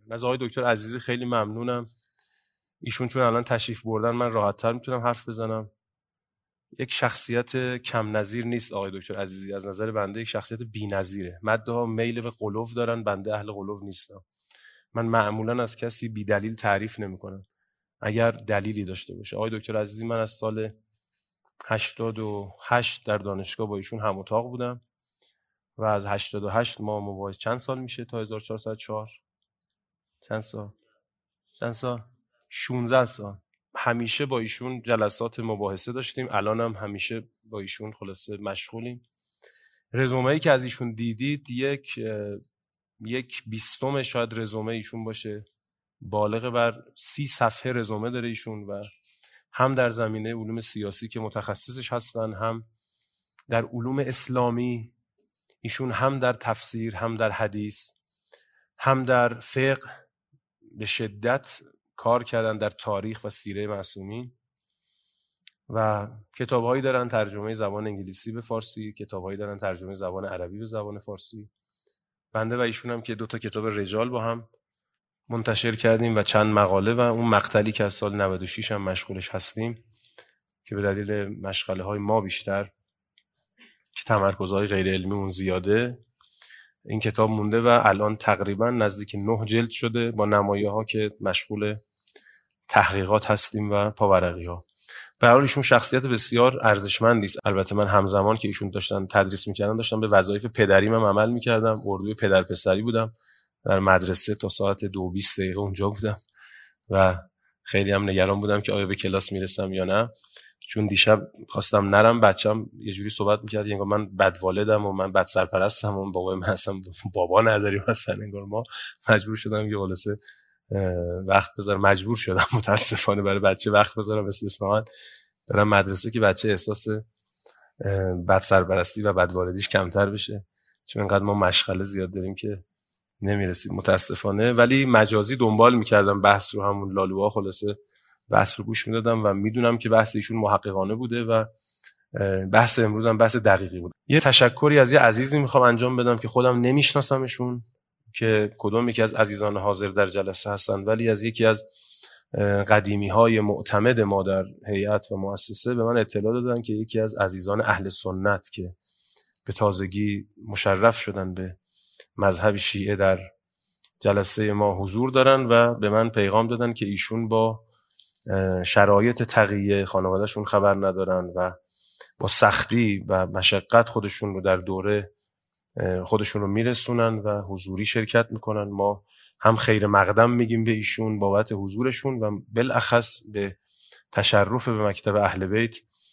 از آقای دکتر عزیزی خیلی ممنونم. ایشون چون الان تشریف بردن من راحت‌تر میتونم حرف بزنم. یک شخصیت کم نظیر نیست آقای دکتر عزیزی، از نظر بنده یک شخصیت بی‌نظیره. مدعا میل به قلوف دارن، بنده اهل قلوف نیستم. من معمولا از کسی بی دلیل تعریف نمی‌کنم اگر دلیلی داشته باشه. آقای دکتر عزیزی من از سال 88 در دانشگاه با ایشون هم اتاق بودم و از 88 ما مباحث چند سال میشه تا 1404 چند سال 16 سال همیشه با ایشون جلسات مباحثه داشتیم. الان هم همیشه با ایشون خلاصه مشغولیم. رزومه‌ای که از ایشون دیدید یک 20 شاید رزومه ایشون باشه. بالغ بر 30 صفحه رزومه داره ایشون و هم در زمینه علوم سیاسی که متخصصش هستن، هم در علوم اسلامی ایشون هم در تفسیر، هم در حدیث، هم در فقه به شدت کار کردن، در تاریخ و سیره معصومین و کتاب‌هایی دارن ترجمه زبان انگلیسی به فارسی، کتاب‌هایی دارن ترجمه زبان عربی به زبان فارسی. بنده و ایشون هم که 2 کتاب رجال با هم منتشر کردیم و چند مقاله و اون مقتلی که از سال 96 هم مشغولش هستیم که به دلیل مشغله‌های ما بیشتر که تمرکزهای غیر علمی اون زیاده، این کتاب مونده و الان تقریبا نزدیک 9 جلد شده با نمایه‌ها که مشغول تحقیقات هستیم و پاورقی‌ها. به هر حال ایشون شخصیت بسیار ارزشمندی است. البته من همزمان که ایشون داشتن تدریس می‌کردن داشتم به وظایف پدریم هم عمل می‌کردم. اردوی پدر پسری بودم. در مدرسه تا ساعت 2:20 اونجا بودم و خیلی هم نگران بودم که آیا به کلاس میرسم یا نه، چون دیشب خواستم نرم. بچه‌م یه جوری صحبت می‌کرد انگار من بدوالدم و من بد سرپرستم و بابای من اصلا بابا نداریم مثلا. انگار ما مجبور شدم که خلاصه وقت بذارم، مجبور شدم متاسفانه برای بچه وقت بذارم. استثناً برم مدرسه که بچه احساس بد سرپرستی و بدوالدیش کمتر بشه، چون انقدر ما مشغله زیاد داریم که نمیرسیم متاسفانه. ولی مجازی دنبال می‌کردم بحث رو، همون لالوها خلاصه بحث رو گوش میدادم و میدونم که بحث ایشون محققانه بوده و بحث امروز هم بحث دقیقی بود. یه تشکری از یه عزیزی میخوام انجام بدم که خودم نمیشناسمشون که کدوم یکی از عزیزان حاضر در جلسه هستن، ولی از یکی از قدیمی‌های معتمد ما در هیئت و مؤسسه به من اطلاع دادن که یکی از عزیزان اهل سنت که به تازگی مشرف شدن به مذهب شیعه در جلسه ما حضور دارن و به من پیغام دادن که ایشون با شرایط تقیه خانوادهشون خبر ندارن و با سختی و مشقت خودشون رو در دوره خودشون رو میرسونن و حضوری شرکت میکنن. ما هم خیر مقدم میگیم به ایشون بابت حضورشون و بالاخص به تشرف به مکتب اهل بیت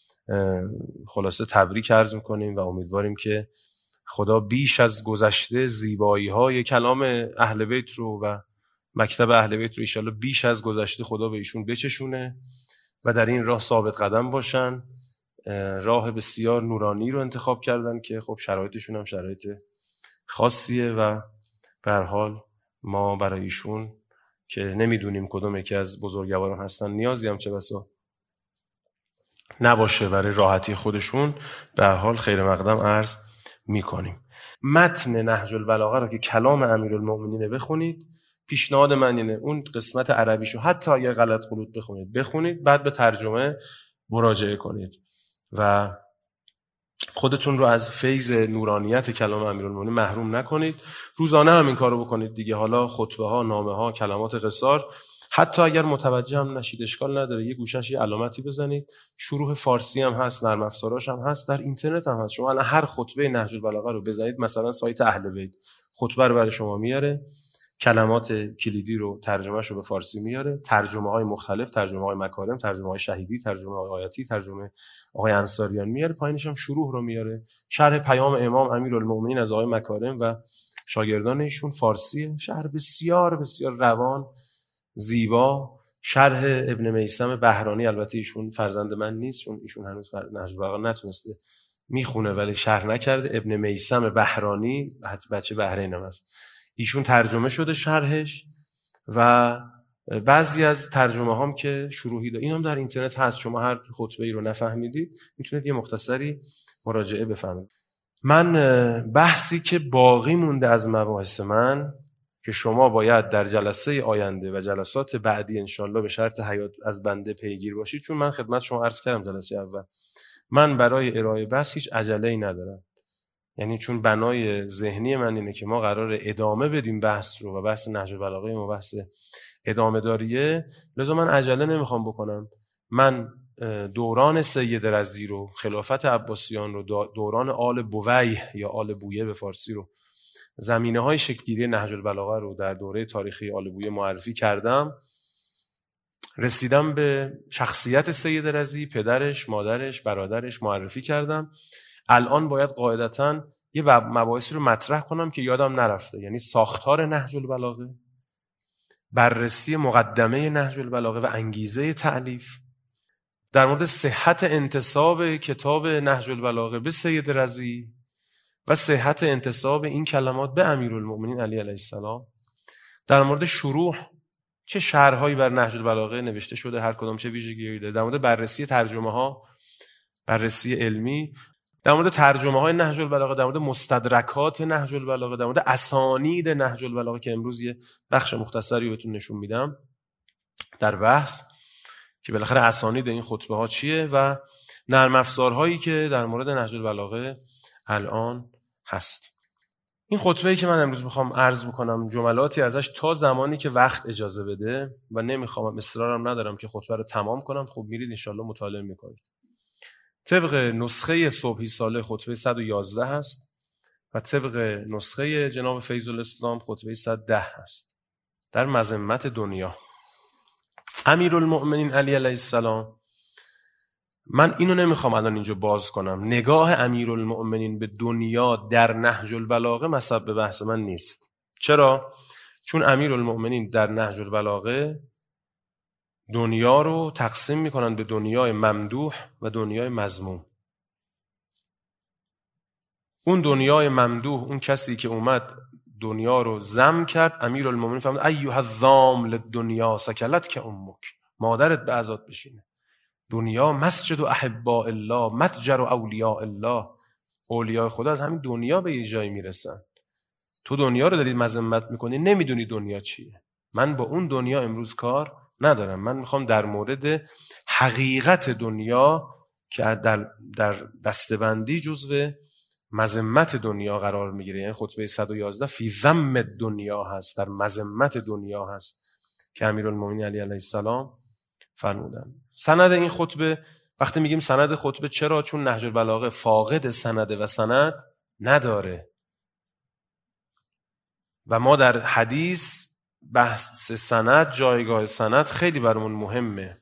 خلاصه تبریک عرض میکنیم و امیدواریم که خدا بیش از گذشته زیبایی‌های کلام اهل بیت رو و مکتب اهل بیت رو ان شاءالله بیش از گذشته خدا به ایشون بچشونه و در این راه ثابت قدم باشن. راه بسیار نورانی رو انتخاب کردن که خب شرایطشون هم شرایط خاصیه و به هر حال ما برای ایشون که نمیدونیم کدوم یکی از بزرگواران هستن نیازی هم چه بسا نباشه برای راحتی خودشون، به هر حال خیر مقدم عرض میکنیم. متن نهج البلاغه رو که کلام امیرالمؤمنین بخونید، پیشنهاد من اینه اون قسمت عربیشو حتی اگر غلط غلط بخونید بعد به ترجمه مراجعه کنید و خودتون رو از فیض نورانیت کلام امیرالمؤمنین محروم نکنید. روزانه هم این کارو بکنید دیگه. حالا خطبه ها، نامه ها، کلمات قصار، حتی اگر متوجه هم نشید اشکال نداره، یه گوشش یه علامتی بزنید. شروح فارسی هم هست، نرم افزاراش هم هست، در اینترنت هم هست. شما الان هر خطبه نهج البلاغه رو بزنید، مثلا سایت اهل بیت خطبه رو برای شما میاره، کلمات کلیدی رو ترجمهش رو به فارسی میاره، ترجمه های مختلف، ترجمه های مکارم، ترجمه های شهیدی، ترجمه های آیاتی، ترجمه آقای انصاریان میاره، پایینش هم شروح رو میاره. شرح پیام امام امیرالمؤمنین از آقای مکارم و شاگردان ایشون فارسیه، شرح بسیار بسیار روان، زیبا. شرح ابن میثم بهرانی، البته ایشون فرزند من نیست چون ایشون هنوز نهج البلاغه نتونسته میخونه ولی شرح نکرده. ابن میثم بهرانی بچه بحرین هم هست، ایشون ترجمه شده شرحش و بعضی از ترجمه هم که شروحی داره این هم در اینترنت هست. شما هر خطبه ای رو نفهمیدید میتونید یه مختصری مراجعه بفهمید. من بحثی که باقی مونده از مباحث من که شما باید در جلسه آینده و جلسات بعدی انشالله به شرط حیات از بنده پیگیر باشید، چون من خدمت شما عرض کردم جلسه اول من برای ارائه بحث هیچ عجله‌ای ندارم. یعنی چون بنای ذهنی من اینه که ما قراره ادامه بدیم بحث رو و بحث نهج البلاغه ما بحث ادامه داریه، لذا من عجله نمیخوام بکنم. من دوران سید رضی رو، خلافت عباسیان رو، دوران آل بویه یا آل بویه به فارسی رو، زمینه‌های شکل‌گیری نهج البلاغه رو در دوره تاریخی آل بویه معرفی کردم. رسیدم به شخصیت سید رضی، پدرش، مادرش، برادرش معرفی کردم. الان باید قاعدتاً یه مباحثی رو مطرح کنم که یادم نرفته، یعنی ساختار نهج البلاغه، بررسی مقدمه نهج البلاغه و انگیزه تألیف، در مورد صحت انتساب کتاب نهج البلاغه به سید رضی و صحت انتساب این کلمات به امیرالمؤمنین علی علیه السلام، در مورد شروح چه شرح‌هایی بر نهج البلاغه نوشته شده، هر کدام چه ویژگی‌هایی داره، در مورد بررسی ترجمه‌ها، بررسی علمی، در مورد ترجمه‌های نهج البلاغه، در مورد مستدرکات نهج البلاغه، در مورد اسانید نهج البلاغه که امروز یه بخش مختصری بهتون نشون میدم در بحث که بالاخره اسانید این خطبه ها چیه و نرم افزارهایی که در مورد نهج البلاغه الان هست. این خطبه‌ای که من امروز میخوام عرض بکنم جملاتی ازش تا زمانی که وقت اجازه بده و نمیخوام، اصرارم ندارم که خطبه رو تمام کنم، خب میرید انشالله مطالعه میکنید. طبق نسخه صبحی ساله خطبه 111 هست و طبق نسخه جناب فیض الاسلام خطبه 110 هست. در مذمت دنیا. امیرالمؤمنین علی علیه السلام، من اینو نمیخوام الان اینجا باز کنم، نگاه امیرالمؤمنین به دنیا در نهج البلاغه مصب بحث من نیست. چرا؟ چون امیرالمؤمنین در نهج البلاغه دنیا رو تقسیم میکنن به دنیای ممدوح و دنیای مذموم. اون دنیای ممدوح، اون کسی که اومد دنیا رو ذم کرد، امیرالمؤمنین فرمود ایها الضام للدنیا سکلتک امک، مادرت به عزات بشینه. دنیا مسجد و احباء الله، متجر و اولیاء الله، اولیاء خدا از همین دنیا به یه جایی میرسن. تو دنیا رو داری مذمت میکنی، نمیدونی دنیا چیه. من با اون دنیا امروز کار ندارم. من میخوام در مورد حقیقت دنیا که در دستبندی جزو مذمت دنیا قرار میگیره، یعنی خطبه 111 فی ذم دنیا هست، در مذمت دنیا هست که امیرالمؤمنین علی علیه السلام فرمودن. سند این خطبه، وقتی میگیم سند خطبه، چرا؟ چون نهج البلاغه فاقد سند و سند نداره و ما در حدیث بحث سند، جایگاه سند خیلی برامون مهمه.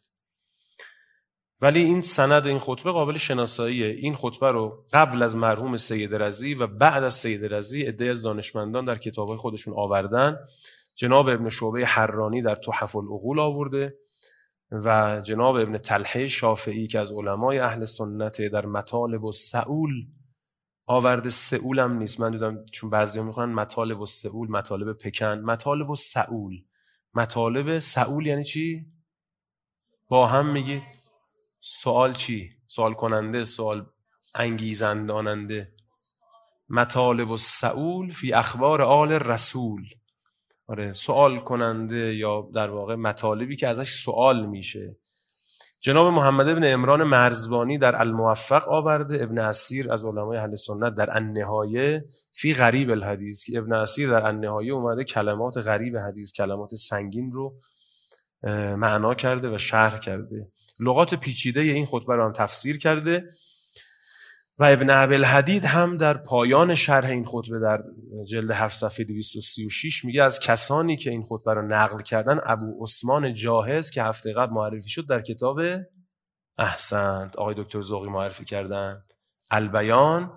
ولی این سند این خطبه قابل شناساییه. این خطبه رو قبل از مرحوم سید رضی و بعد از سید رضی عده‌ای از دانشمندان در کتاب‌های خودشون آوردن. جناب ابن شعبه حرانی در تحف العقول آورده و جناب ابن طلحه شافعی که از علمای اهل سنت در مطالب السئول آورده. سئول هم نیست، من دیدم چون بعضی‌ها میخونن مطالب السئول، مطالب پکن، مطالب السئول. مطالب سئول یعنی چی؟ با هم میگی سوال چی؟ سوال کننده، سوال انگیزنداننده. مطالب السئول فی اخبار آل رسول. آره، سوال کننده یا در واقع مطالبی که ازش سوال میشه. جناب محمد ابن عمران مرزبانی در الموفق آورده. ابن اسیر از علمای اهل سنت در النهایه فی غریب الحدیث، که ابن اسیر در النهایه اومده کلمات غریب حدیث، کلمات سنگین رو معنا کرده و شرح کرده. لغات پیچیده این خطبه رو هم تفسیر کرده و ابن ابوالحدید هم در پایان شرح این خطبه در جلد 7 صفحه 236 میگه از کسانی که این خطبه رو نقل کردن ابو عثمان جاهز که هفته قبل معرفی شد در کتاب احسنت آقای دکتر ذوقی معرفی کردن، البیان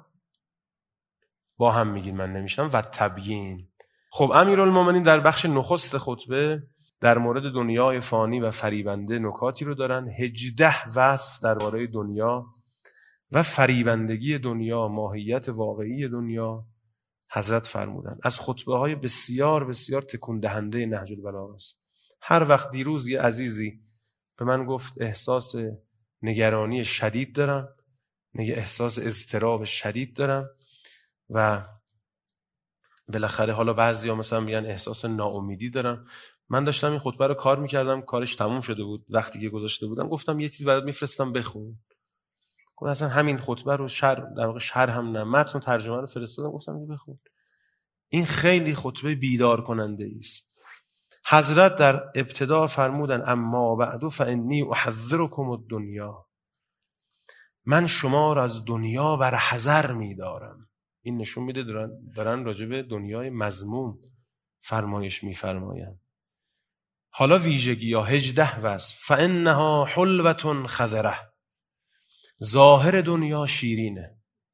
با هم میگین، من نمیشم، و تبیین. خب امیرالمومنین در بخش نخست خطبه در مورد دنیای فانی و فریبنده نکاتی رو دارن. 18 وصف درباره دنیا و فریبندگی دنیا، ماهیت واقعی دنیا حضرت فرمودن. از خطبه های بسیار بسیار تکون دهنده نهج البلاغه است. هر وقت دیروز یه عزیزی به من گفت احساس نگرانی شدید دارم، احساس اضطراب شدید دارم و بالاخره حالا بعضیا مثلا میگن احساس ناامیدی دارن. من داشتم این خطبه رو کار میکردم، کارش تموم شده بود، وقتی که گذاشته بودم گفتم یه چیز برات میفرستم بخون. گفتم اصلا همین خطبه رو در واقع شرح هم نه، متن و ترجمه رو فرستادم، گفتم بخون. این خیلی خطبه بیدار کننده است. حضرت در ابتدا فرمودن اما بعد فانی احذرکم الدنیا، من شما را از دنیا بر حذر می‌دارم. این نشون میده دارن راجع به دنیای مذموم فرمایش می‌فرمایند. حالا ویژگی ها 18 وصف. فانها حلوة خضره، ظاهر دنیا شیرینه،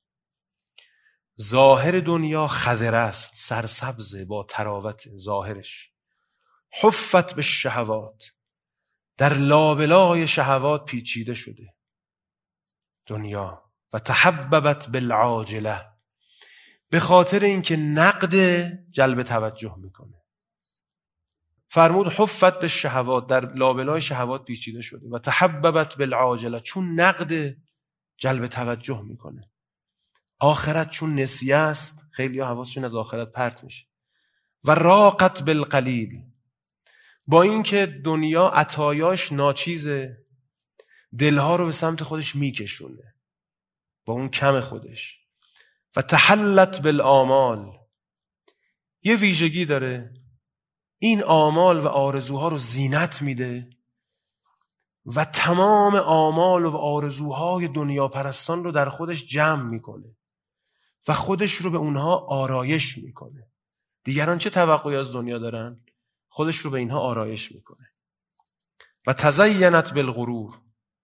ظاهر دنیا خضره است، سرسبزه، با تراوت ظاهرش. حفت به شهوات، در لابلای شهوات پیچیده شده دنیا. و تحببت بالعاجله، به خاطر اینکه نقد جلب توجه میکنه. فرمود حفت به شهوات، در لابلای شهوات پیچیده شده. و تحببت بالعاجله، چون نقد جلب توجه میکنه. آخرت چون نسیه است، خیلی ها حواسشون از آخرت پرت میشه. و راقت بالقلیل، با اینکه دنیا عطایاش ناچیزه، دلها رو به سمت خودش میکشونه با اون کم خودش. و تحلت بالآمال، یه ویژگی داره، این آمال و آرزوها رو زینت میده و تمام آمال و آرزوهای دنیا پرستان رو در خودش جمع میکنه و خودش رو به اونها آرایش میکنه. دیگران چه توقعی از دنیا دارن؟ خودش رو به اینها آرایش میکنه. و تزینت بالغرور،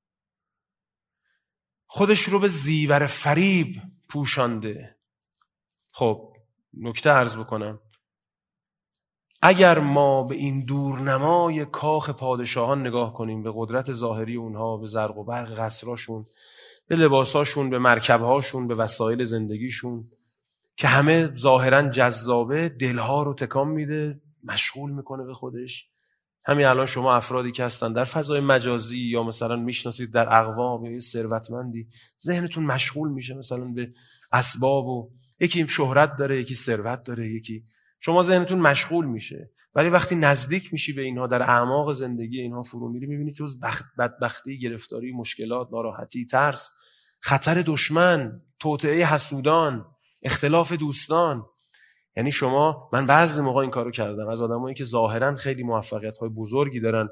خودش رو به زیور فریب پوشانده. خب نکته عرض بکنم، اگر ما به این دورنمای کاخ پادشاهان نگاه کنیم، به قدرت ظاهری اونها، به زرق و برق قصراشون، به لباساشون، به مرکبهاشون، به وسایل زندگیشون که همه ظاهرا جذابه، دلها رو تکان میده، مشغول میکنه به خودش. همین الان شما افرادی که هستن در فضای مجازی یا مثلا میشناسید در اقوام یا ثروتمندی، ذهنتون مشغول میشه مثلا به اسباب و یکی شهرت داره، یکی ثروت داره، یکی شما ذهنتون مشغول میشه. ولی وقتی نزدیک میشی به اینها، در اعماق زندگی اینها فرو میری، میبینی جز بدبختی، گرفتاری، مشکلات، ناراحتی، ترس، خطر دشمن، توطئه حسودان، اختلاف دوستان. یعنی من بعضی موقع این کارو کردم، از آدمایی که ظاهرا خیلی موفقیت‌های بزرگی دارن،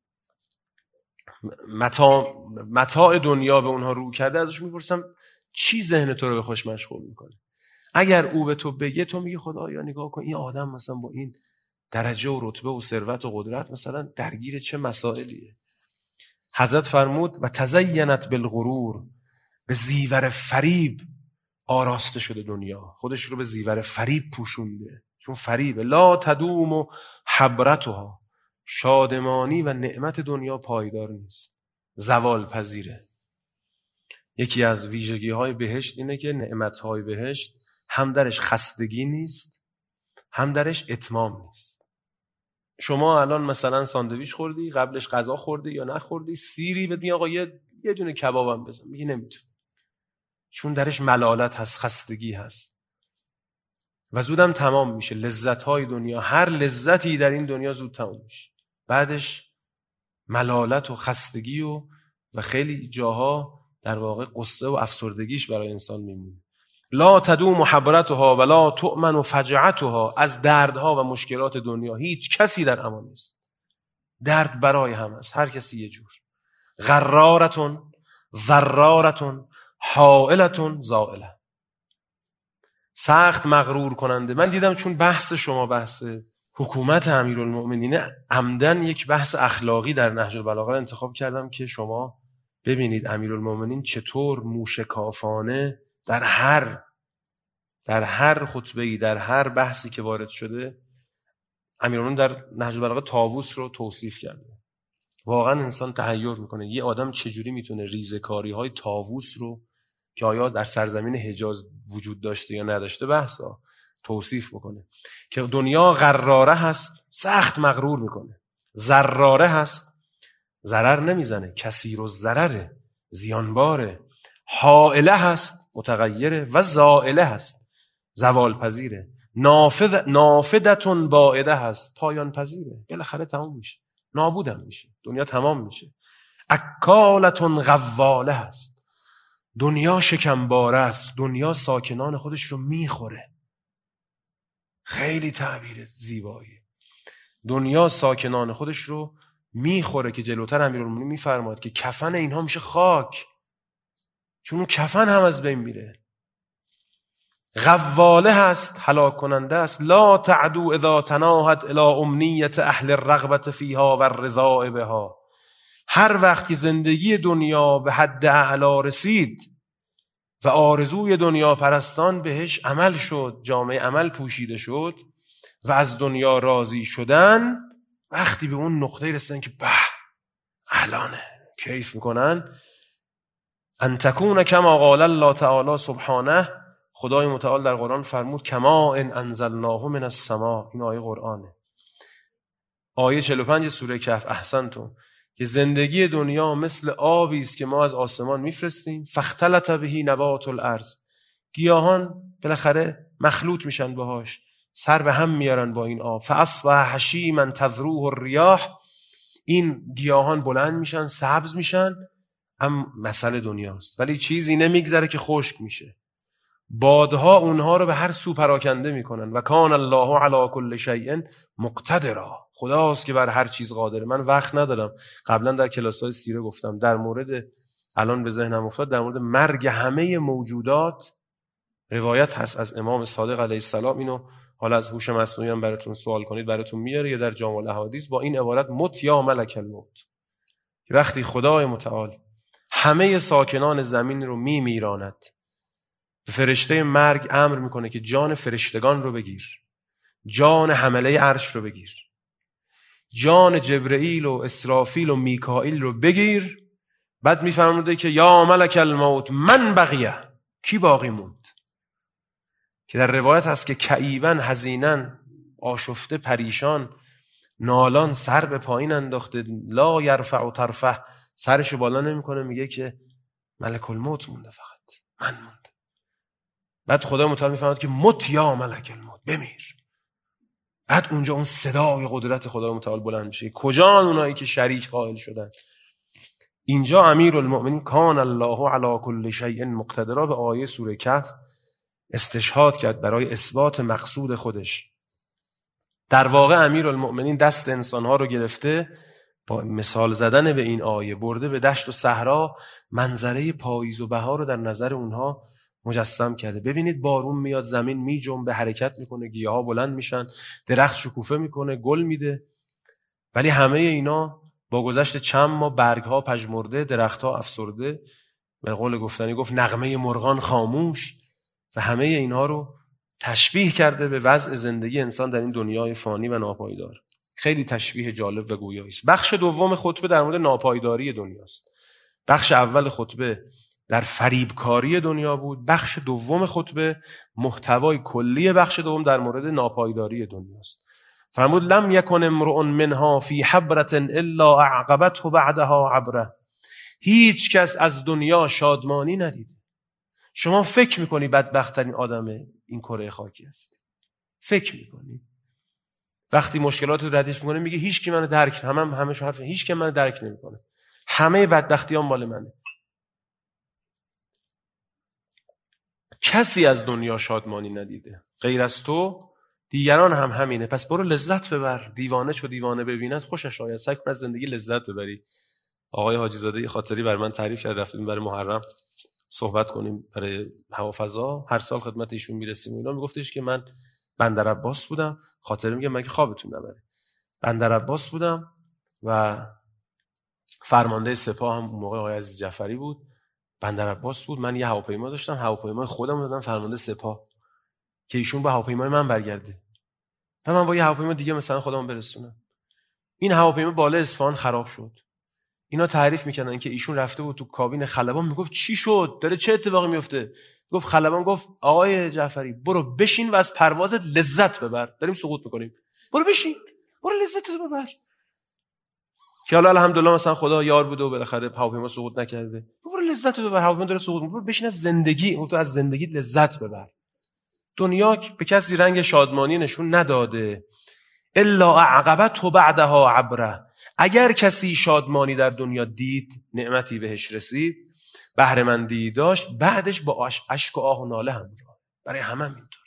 متاع دنیا به اونها رو کرده، ازش میپرسم چی ذهن تو رو به خوش مشغول میکنه؟ اگر او به تو بگه، تو میگی خدایا نگاه کن این آدم مثلا با این درجه و رتبه و ثروت و قدرت مثلا درگیر چه مسائلیه. حضرت فرمود و تزینت بالغرور، به زیور فریب آراسته شده دنیا، خودش رو به زیور فریب پوشونده، چون فریب. لا تدوم و حبرتها، شادمانی و نعمت دنیا پایدار نیست، زوال پذیره. یکی از ویژگی های بهشت اینه که نعمت های بهشت هم درش خستگی نیست، هم درش اتمام نیست. شما الان مثلا ساندویچ خوردی، قبلش غذا خوردی یا نخوردی، سیری بدونی آقا یه دونه کبابم بزن، میگی نمیتونی، چون درش ملالت هست، خستگی هست و زودم تمام میشه. لذت‌های دنیا، هر لذتی در این دنیا زود تمام میشه، بعدش ملالت و خستگی و خیلی جاها در واقع قصه و افسردگیش برای انسان میمونه. لا تدوم حبرتها ولا تؤمن فجعتها، از دردها و مشکلات دنیا هیچ کسی در امان نیست. درد برای هم است، هر کسی یه جور. غرارتون ضرارتون حائلتون زائله، سخت مغرور کننده. من دیدم چون بحث شما بحث حکومت امیرالمؤمنین، عمدن یک بحث اخلاقی در نهج البلاغه انتخاب کردم که شما ببینید امیرالمؤمنین چطور موشکافانه در هر خطبه‌ای، در هر بحثی که وارد شده، امیرالمؤمنین در نهج البلاغه طاووس رو توصیف کرده. واقعا انسان تحیر میکنه یه آدم چجوری میتونه ریزکاری‌های طاووس رو که آیا در سرزمین حجاز وجود داشته یا نداشته بحثا توصیف بکنه. که دنیا غراره هست، سخت مغرور میکنه. ضراره هست، ضرر نمیزنه، کثیر الضرره، زیانباره. حائله هست، متغیره. و زائله هست، زوال پذیره. نافدتون باعده هست، پایان پذیره، بالاخره تمام میشه، نابودم میشه، دنیا تمام میشه. اکالتون غواله هست، دنیا شکمباره است، دنیا ساکنان خودش رو میخوره. خیلی تعبیر زیبایی. دنیا ساکنان خودش رو میخوره که جلوتر امیرالمومنین میفرماد که کفن اینها میشه خاک، چون اون کفن هم از بین میره. غواله هست، هلاک کننده است. لا تعدو اذا تناهت الى امنیت اهل الرغبت فیها و الرضا بها. هر وقت که زندگی دنیا به حد اعلا رسید و آرزوی دنیا پرستان بهش عمل شد، جامعه عمل پوشیده شد و از دنیا راضی شدن، وقتی به اون نقطه رسیدن که به الانه، کیف میکنن، ان تکون کما قال الله تعالی سبحانه، خدای متعال در قرآن فرمود کما ان انزلناه من السماء. این آیه قرآنه، آیه 45 سوره کهف. احسنتم. که زندگی دنیا مثل آبی است که ما از آسمان میفرستیم، فاختلط به نبات الارض، گیاهان بالاخره مخلوط میشن باهاش، سر به هم میارن با این آب، فاصبح هشیما تذروه الریاح، این گیاهان بلند میشن، سبز میشن. مسئله دنیاست، ولی چیزی نمیگذره که خشک میشه، بادها اونها رو به هر سو پراکنده میکنن. و کان الله علی کل شیء مقتدرا، خداست که بر هر چیز قادره. من وقت ندارم، قبلا در کلاس‌های سیره گفتم، در مورد، الان به ذهنم افتاد، در مورد مرگ همه موجودات روایت هست از امام صادق علیه السلام. اینو حالا از هوش مصنوعی هم براتون سوال کنید براتون میاره، یا در جامع الاحادیث با این عبارت مت یا ملک الموت، که وقتی خدای متعال همه ساکنان زمین رو میمیراند، به فرشته مرگ امر میکنه که جان فرشتگان رو بگیر، جان حمله عرش رو بگیر، جان جبرئیل و اسرافیل و میکائیل رو بگیر. بعد میفرموده که یا ملک الموت من بقیه، کی باقی موند؟ که در روایت هست که کئیبن، حزینن، آشفته، پریشان، نالان، سر به پایین انداخته، لا یرفع طرفه، سرش بالا نمیکنه، میگه که ملک الموت مونده، فقط من مونده. بعد خدا متعال میفرماد که مت یا ملک الموت، بمیر. بعد اونجا اون صدای قدرت خدا متعال بلند میشه. کجان اونایی که شریک قائل شدن؟ اینجا امیرالمؤمنین کان الله علی کل شیء مقتدرا به آیه سوره کهف استشهاد کرد برای اثبات مقصود خودش. در واقع امیرالمؤمنین دست انسانها رو گرفته، با مثال زدن به این آیه برده به دشت و صحرا، منظره پاییز و بهار رو در نظر اونها مجسم کرده. ببینید بارون میاد، زمین میجنبه، حرکت میکنه، گیاها بلند میشن، درخت شکوفه میکنه، گل میده، ولی همه اینا با گذشت چند ماه برگها پژمرده، درختها افسرده، به قول گفتنی گفت نغمه مرغان خاموش. و همه اینها رو تشبیه کرده به وضع زندگی انسان در این دنیای فانی و ناپایدار. خیلی تشبیه جالب و گویایی است. بخش دوم خطبه در مورد ناپایداری دنیاست. بخش اول خطبه در فریبکاری دنیا بود، بخش دوم خطبه محتوای کلی بخش دوم در مورد ناپایداری دنیاست. فرمود لم یکن امرؤ منها فی حبرة الا اعقبته بعدها عبره. هیچ کس از دنیا شادمانی ندید. شما فکر میکنی بدبخت‌ترین آدم این کره خاکی است، فکر میکنی وقتی مشکلات رو ردیف میکنه میگه هیچ کی منو درک، همش حرف، هیچ کی منو درک نمیکنه، همه بدبختیام مال منه. کسی از دنیا شادمانی ندیده غیر از تو، دیگران هم همینه. پس برو لذت ببر. دیوانه چو دیوانه ببیند خوشش آید. سعی کن از زندگی لذت ببری. آقای حاجی زاده خاطری بر من تعریف کرد، رفتیم برای محرم صحبت کنیم برای هوافضا، هر سال خدمت ایشون میرسیم و اینا. میگفتش که من بندر عباس بودم، خاطره میگه مگه خوابتون نبره، بندر عباس بودم و فرمانده سپاه هم اون موقع آقای عزیز جعفری بود، بندر عباس بود، من یه هواپیما داشتم، هواپیمای خودم رو دادم فرمانده سپاه که ایشون به هواپیمای من برگرده و من با یه هواپیما دیگه مثلا خودم برسونم. این هواپیما بالای اصفهان خراب شد. اینا تعریف میکنن که ایشون رفته بود تو کابین خلبان، میگفت چی شد؟ داره چه اتفاقی میفته؟ گفت خلبان گفت آقای جعفری برو بشین و از پروازت لذت ببر، داریم سقوط میکنیم، برو بشین، برو لذت ببر. که حالا الحمدلله مثلا خدا یار بوده و بالاخره هواپیما سقوط نکرده. برو لذت ببر، هواپیما داره سقوط میکنه، برو بشین از زندگی، تو از زندگی لذت ببر. دنیا به کسی رنگ شادمانی نشون نداده. الا اعقبته بعدها عبره. اگر کسی شادمانی در دنیا دید، نعمتی بهش رسید، بهره‌مندی داشت، بعدش با اشک و آه و ناله همراه. برای همه اینطور.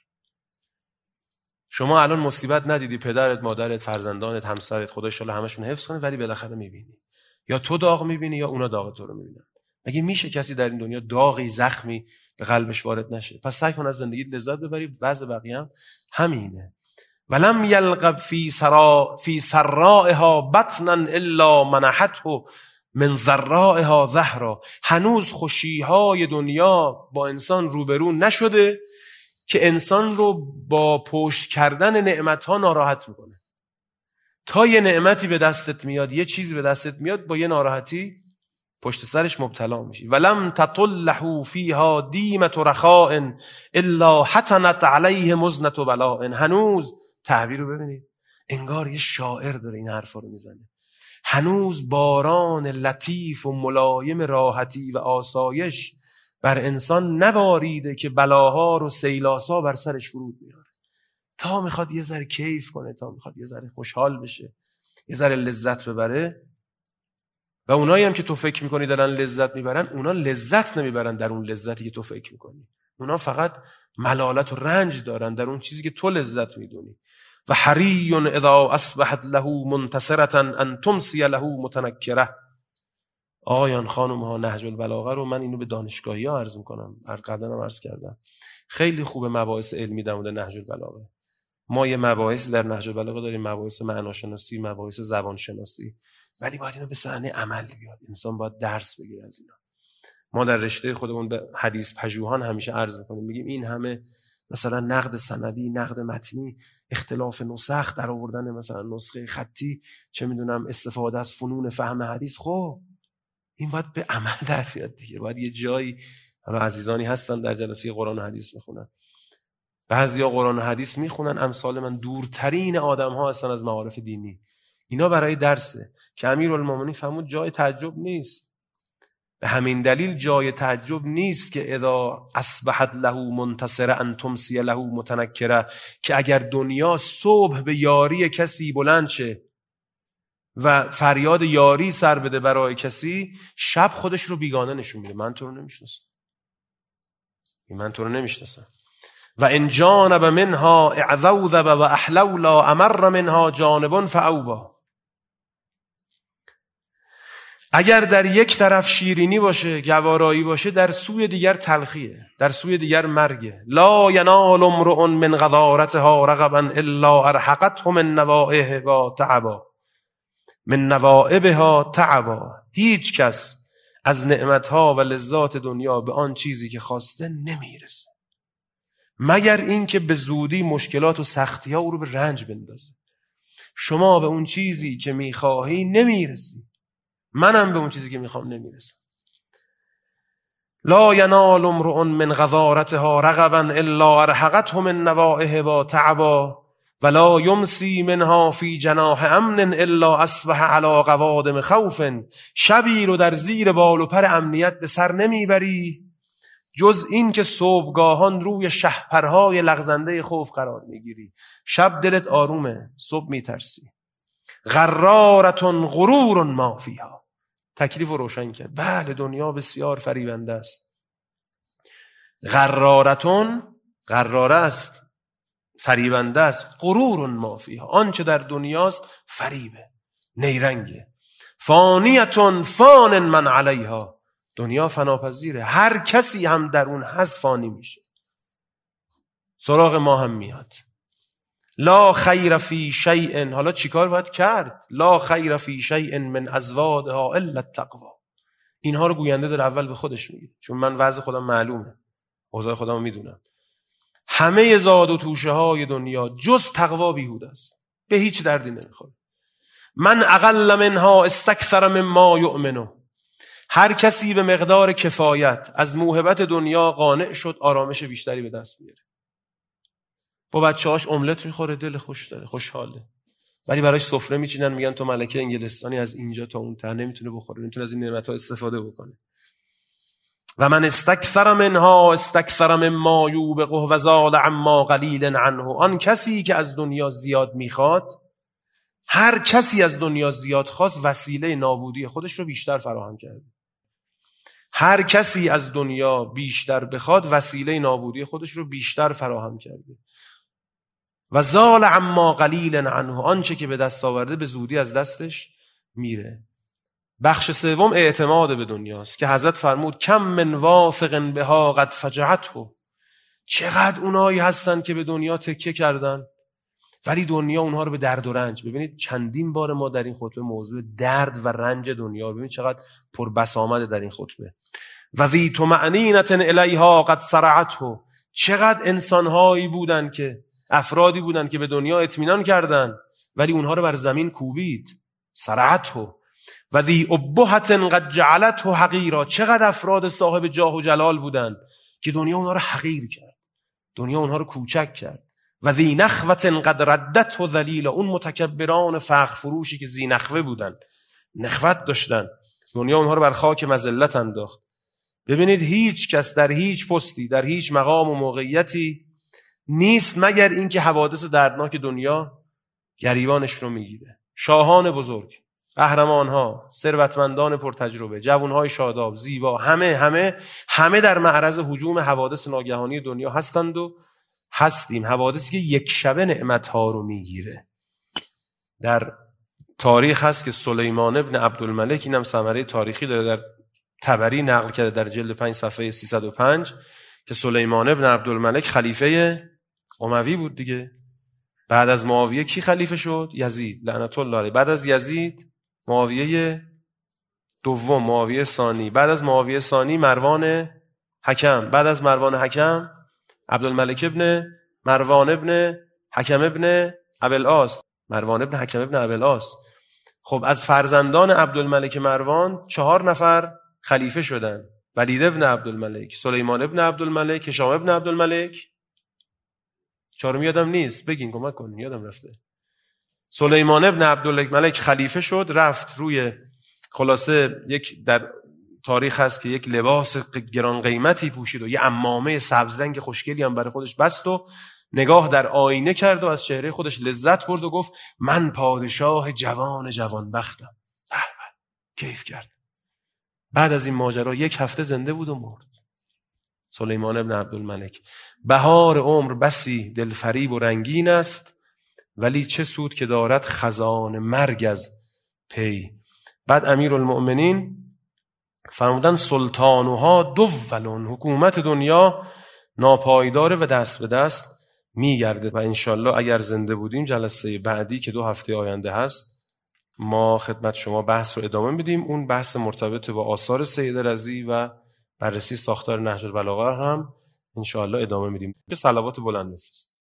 شما الان مصیبت ندیدی، پدرت، مادرت، فرزندانت، همسرت، خدا ان شاء الله همشون حفظ کنه، ولی بالاخره میبینی. یا تو داغ میبینی یا اونا داغ تو رو میبینن. مگه میشه کسی در این دنیا داغی، زخمی به قلبش وارد نشه؟ پس سعی کن از زندگی لذت ببری. وضع بقیه هم همینه. ولم یلقب فی سرائها بطنا الا منحته من ذرائها ظهرا. هنوز خوشیهای دنیا با انسان روبرو نشده که انسان رو با پشت کردن نعمتها ناراحت میکنه. تا یه نعمتی به دستت میاد، یه چیزی به دستت میاد، با یه ناراحتی پشت سرش مبتلا میشی. ولم تطله فیها دیمة رخاء الا حتنت علیه مزنة بلاء. هنوز تعبیر رو ببینید، انگار یه شاعر داره این حرفا رو میزنه. هنوز باران لطیف و ملایم راحتی و آسایش بر انسان نباریده که بلاها رو سیلاسا بر سرش فرود میاره. تا میخواد یه ذره کیف کنه، تا میخواد یه ذره خوشحال بشه، یه ذره لذت ببره. و اونایی هم که تو فکر میکنی دارن لذت میبرن، اونا لذت نمیبرن در اون لذتی که تو فکر میکنی. اونا فقط ملالت و رنج دارن در اون چیزی که تو لذت میدونی. و حری اذا اصبحت له منتصرة ان تمسی له متنکره. آقایان، خانم ها، نهج البلاغه رو من اینو به دانشگاهی ها عرض میکنم، قبلا هم عرض کردم. خیلی خوبه مباحث علمی در مورد نهج البلاغه. ما یه مباحث در نهج البلاغه داریم، مباحث معناشناسی، مباحث زبانشناسی، ولی باید اینو به صحنه عمل بیاد. انسان باید درس بگیره از اینا. ما در رشته خودمون به حدیث پژوهان همیشه عرض میکنیم، میگیم این همه مثلا نقد سندی، نقد متنی، اختلاف نسخ، در آوردن مثلا نسخه خطی، چه میدونم استفاده از فنون فهم حدیث، خب این باید به عمل در بیاد دیگه. باید یه جایی، حالا عزیزانی هستن در جلسه قرآن و حدیث میخونن، بعضیا قرآن و حدیث میخونن، امثال من دورترین آدم‌ها هستن از معارف دینی. اینا برای درسه که امیرالمومنین فرمود جای تعجب نیست. به همین دلیل جای تعجب نیست که اذا اصبحت له منتصره ان تمسی له متنکره، که اگر دنیا صبح به یاری کسی بلند شه و فریاد یاری سر بده برای کسی، شب خودش رو بیگانه نشون میده. من تو رو نمیشناسم، من تو رو نمیشناسم. و ان جانب منها اعذوذب و احلولا امر منها جانب فاوبا. اگر در یک طرف شیرینی باشه، گوارایی باشه، در سوی دیگر تلخیه، در سوی دیگر مرگه. لا ینال امرؤ من غضارتها رغبا الا ارحقته من نوائبها تعبا، من نوائبها تعبا. هیچ کس از نعمتها و لذات دنیا به آن چیزی که خواسته نمیرسه، مگر این که به زودی مشکلات و سختی ها او رو به رنج بندازه. شما به اون چیزی که میخواهی نمیرسی، منم به اون چیزی که میخوام نمیرسم. لا ینال امرؤ من غضارتها رغبا الا ارحقته من نوائبها تعبا ولا یمسی منها فی جناح امن الا اصبح علی قوادم خوف. شبی رو در زیر بال و پر امنیت به سر نمیبری جز این که صبحگاهان روی شهپرهای لغزنده خوف قرار میگیری. شب دلت آرومه، صبح میترسی. غرارتون غرور ما فیها. تکلیف رو روشن کرد. بله، دنیا بسیار فریبنده است. غرارتون، غراره است، فریبنده است. غرور ما فیها، آنچه در دنیاست فریبه، نیرنگه. فانیتون فان من علیها. دنیا فناپذیره، هر کسی هم در اون هست فانی میشه. سراغ ما هم میاد. لا خیر فی شیء. حالا چیکار باید کرد؟ لا خیر فی شیء من ازوادها الا التقوا. اینها رو گوینده در اول به خودش میگه، چون من وضع خودم معلومه، اوضاع خودم میدونم. همه زاد و توشه های دنیا جز تقوا بیهوده است، به هیچ دردی نمیخوره. من اقل منها استکثر مما یؤمنه. هر کسی به مقدار کفایت از موهبت دنیا قانع شد، آرامش بیشتری به دست میاره. با بچه‌هاش املت میخوره، دل خوش داره، خوشحاله. ولی براش سفره میچینن، میگن تو ملکه انگلستانی، از اینجا تا اون ته نمیتونه بخوره، نمیتونه از این نعمت‌ها استفاده بکنه. و من استکثر منها استکثر مما یوبقه و زال عما قلیل عنه. آن کسی که از دنیا زیاد میخواد، هر کسی از دنیا زیاد خواست وسیله نابودی خودش رو بیشتر فراهم کرده. هر کسی از دنیا بیشتر بخواد وسیله نابودی خودش رو بیشتر فراهم کرده. و زال عما قلیل عنه، آنچه که به دست آورده به زودی از دستش میره. بخش سوم اعتماد به دنیاست که حضرت فرمود کم من واثق بها قد فجعته. چقدر اونایی هستن که به دنیا تکیه کردن ولی دنیا اونها رو به درد و رنج. ببینید چندین بار ما در این خطبه موضوع درد و رنج دنیا، ببینید چقدر پر بسامده در این خطبه. و ذی طمأنینة الیها قد صرعته. چقدر انسانهایی بودن که افرادی بودن که به دنیا اطمینان کردن ولی اونها رو بر زمین کوبید. صرعته. و ذی ابهة قد جعلته حقیرا. چقدر افراد صاحب جاه و جلال بودن که دنیا اونها رو حقیر کرد، دنیا اونها رو کوچک کرد. و ذی نخوة قد ردته ذلیلا. اون متکبران فخر فروشی که ذی نخوه بودن، نخوت داشتن، دنیا اونها رو بر خاک مذلت انداخت. ببینید هیچ کس در هیچ پستی، در هیچ مقام و موقعیتی نیست مگر اینکه حوادث دردناک دنیا گریبانش رو میگیره. شاهان بزرگ، قهرمان‌ها، ثروتمندان پرتجربه، جوان‌های شاداب، زیبا، همه در معرض هجوم حوادث ناگهانی دنیا هستند و هستیم. حوادثی که یک شبه نعمت‌ها رو میگیره. در تاریخ هست که سلیمان ابن عبدالملک، اینم ثمره تاریخی داره، در طبری نقل کرده در جلد 5 صفحه 305 که سلیمان ابن عبدالملک خلیفه اموی بود دیگه. بعد از معاویه کی خلیفه شد؟ یزید لعنت الله علیه. بعد از یزید معاویه دوم، معاویه ثانی. بعد از معاویه ثانی مروان حکم. بعد از مروان حکم عبدالملک ابن مروان ابن حکم ابن ابوالعاص. مروان ابن حکم ابن ابوالعاص. خب از فرزندان عبدالملک مروان 4 نفر خلیفه شدن: ولید ابن عبدالملک، سلیمان ابن عبدالملک، هشام ابن عبدالملک. 4 یادم نیست، بگین کمک کنین، یادم رفته. سلیمان ابن عبدالملک خلیفه شد، رفت روی، خلاصه یک در تاریخ هست که یک لباس گران قیمتی پوشید و یه عمامه سبز رنگ خوشگلی هم برای خودش بست و نگاه در آینه کرد و از چهره خودش لذت برد و گفت من پادشاه جوان بختم. کیف کرد. بعد از این ماجرا 1 هفته زنده بود و مرد. سلیمان ابن عبدالملک. بهار عمر بسی دلفریب و رنگین است، ولی چه سود که دارد خزان مرگ از پی. بعد امیرالمؤمنین فرمودن سلطانوها دولون، حکومت دنیا ناپایداره و دست به دست میگرده. و انشالله اگر زنده بودیم جلسه بعدی که 2 هفته آینده هست ما خدمت شما بحث رو ادامه میدیم. اون بحث مرتبط با آثار سید رضی و بررسی ساختار نهج البلاغه هم انشالله ادامه میدیم. به صلوات بلند بفرست.